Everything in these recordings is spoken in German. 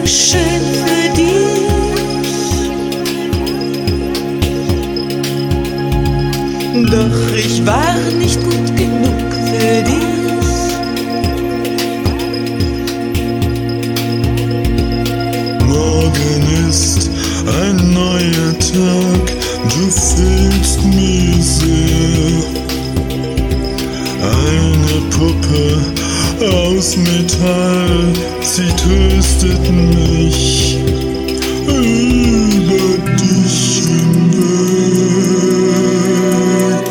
schön für dich. Doch ich war nicht gut genug für dich. Morgen ist ein neuer Tag, du fehlst mir sehr. Eine Puppe aus Metall, sie tröstet mich über dich hinweg.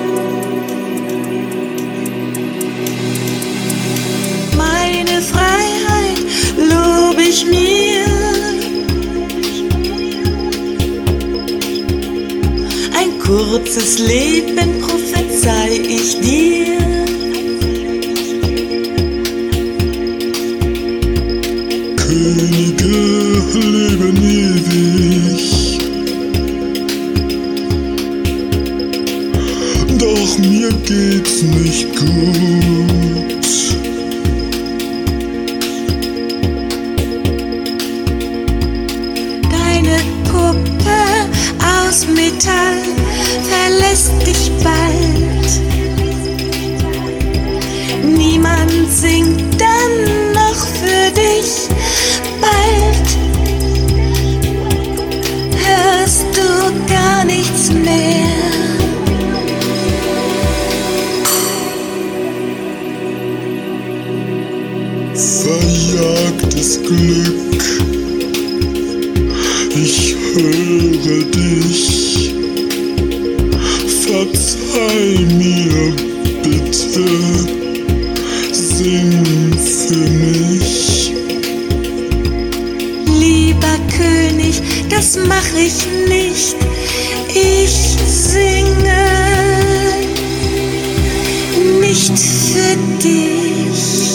Meine Freiheit lob ich mir. Ein kurzes Leben prophezei ich dir. Könige leben ewig, doch mir geht's nicht gut. Deine Puppe aus Metall verlässt dich bald. Niemand singt dann noch für dich. Bald hörst du gar nichts mehr. Verjagtes Glück, ich höre dich, verzeih mir bitte, sing für mich. Lieber König, das mach ich nicht. Ich singe nicht für dich.